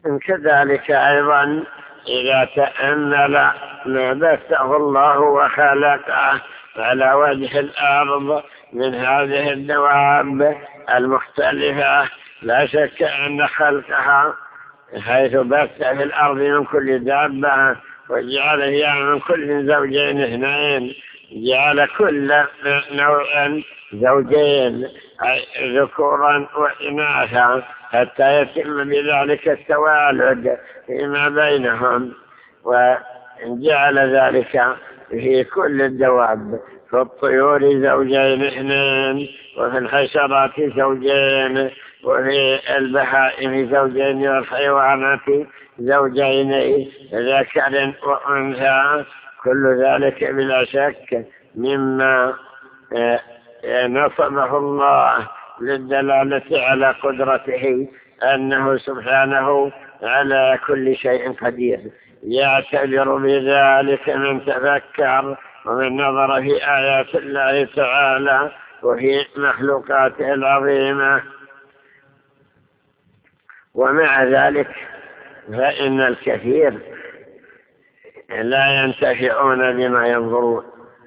كذلك أيضا إذا تأمل ما بثه الله وخلقه على وجه الأرض من هذه الدواب المختلفة، لا شك أن خلقها حيث بث في الأرض من كل دابة وجعل فيها من كل زوجين اثنين، جعل كل نوع زوجين ذكورا وإناثا حتى يتم بذلك التوالد فيما بينهم، وجعل ذلك في كل الدواب، في الطيور زوجين اثنين، وفي الحشرات زوجين، وفي البهائم زوجين، والحيوانات زوجين ذكر وأنثى. كل ذلك بلا شك مما نصبه الله للدلالة على قدرته، أنه سبحانه على كل شيء قدير. يعتبر بذلك من تفكر ومن نظر في آيات الله تعالى وفي مخلوقاته العظيمة. ومع ذلك فإن الكثير لا ينتفعون بما ينظرون،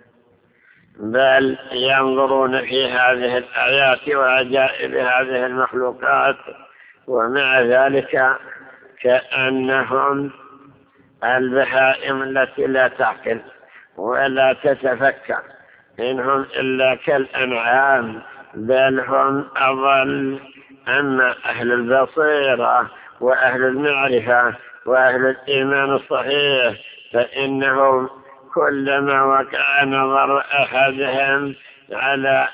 بل ينظرون في هذه الآيات وعجائب هذه المخلوقات، ومع ذلك كأنهم البهائم التي لا تعقل ولا تتفكر، إنهم إلا كالأنعام بل هم أضل. أما أهل البصيرة وأهل المعرفة وأهل الإيمان الصحيح فإنهم كلما وقع نظر أحدهم على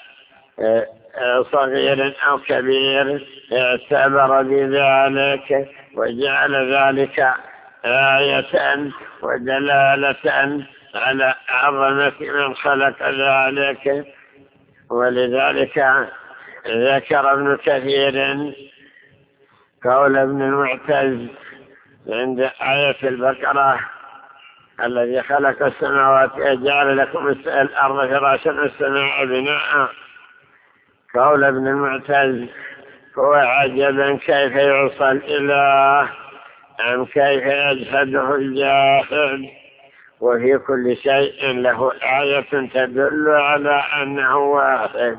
صغير أو كبير اعتبر بذلك وجعل ذلك آية ودلالة على عظمة من خلق ذلك. ولذلك ذكر ابن كثير قول ابن المعتز عند آية البقرة: الذي خلق السماوات وجعل لكم الأرض فراشا والسماء بناء. قول ابن المعتز: هو عجبا كيف يعصى الإله أم كيف يجحده الجاحد، وفي كل شيء له آية تدل على أنه واحد،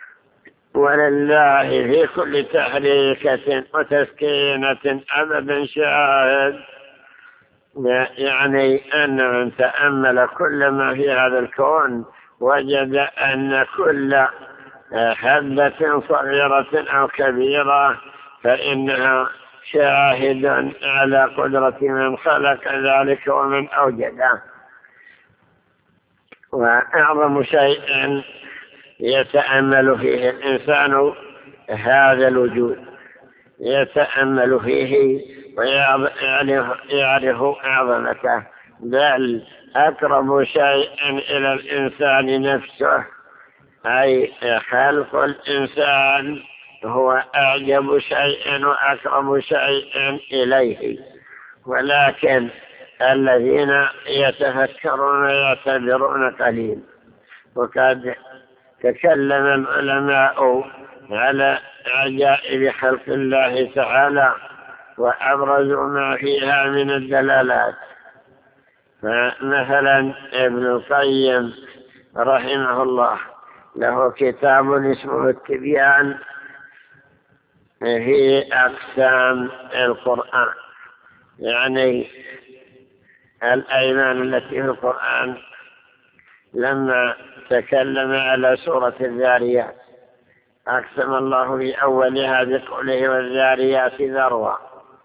ولله في كل تحريكة وتسكينة أبدا شاهد. يعني أن من تأمل كل ما في هذا الكون وجد أن كل حبة صغيرة أو كبيرة فإنها شاهد على قدرة من خلق ذلك ومن أوجده. وأعظم شيء يتأمل فيه الإنسان هذا الوجود، يتأمل فيه ويعرف عظمته، بل أقرب شيء إلى الإنسان نفسه، أي خلق الإنسان هو أعجب شيء وأقرب شيء إليه. ولكن الذين يتفكرون ويعتبرون قليل. وقد تكلم العلماء على عجائب خلق الله تعالى وأبرزوا ما فيها من الدلالات. فمثلا ابن القيم رحمه الله له كتاب اسمه التبيان في أقسام القرآن، يعني الأيمان التي في القرآن. لما تكلم على سورة الذاريات أقسم الله في أولها بقوله: والذاريات ذروا،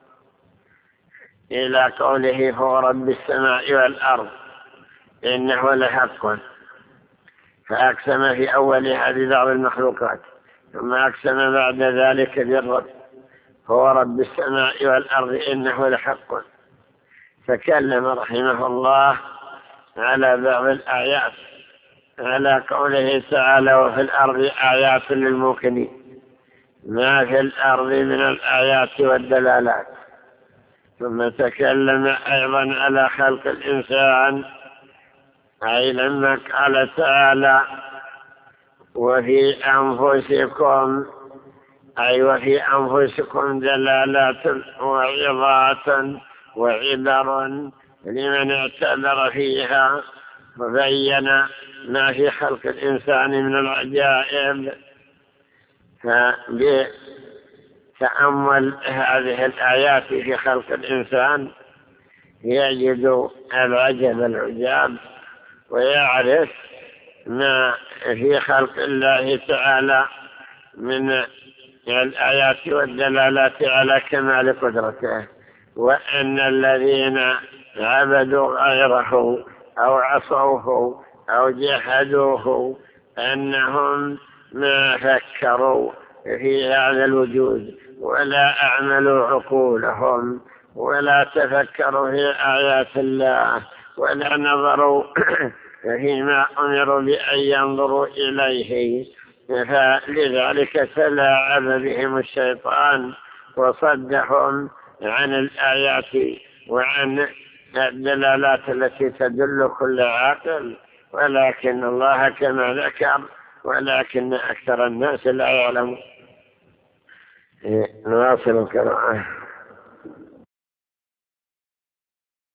إلى قوله: هو رب السماء والأرض إنه لحق، فأقسم في أولها ببعض المخلوقات، ثم أقسم بعد ذلك بالرب: هو رب السماء والأرض إنه لحق. فكلم رحمه الله على بعض الآيات على قوله تعالى: وفي الأرض آيات للموقنين، ما في الأرض من الآيات والدلالات. ثم تكلم أيضا على خلق الإنسان، أي لما قال تعالى: وفي أنفسكم أي وفي أنفسكم دلالات وعظات وعبر لمن اعتبر فيها وبين ما في خلق الإنسان من العجائب. فبتأمل هذه الآيات في خلق الإنسان يجد العجب العجاب، ويعرف ما في خلق الله تعالى من الآيات والدلالات على كمال قدرته، وأن الذين عبدوا غيره أو عصوه أو جحدوه أنهم ما فكروا في هذا الوجود ولا أعملوا عقولهم ولا تفكروا في آيات الله ولا نظروا فيما أمروا بأن ينظروا إليه. فلذلك تلاعب بهم الشيطان وصدهم عن الآيات وعن الدلالات التي تدل كل عاقل، ولكن الله كما ذكر ولكن أكثر الناس لا يعلمون. نواصل القراءة.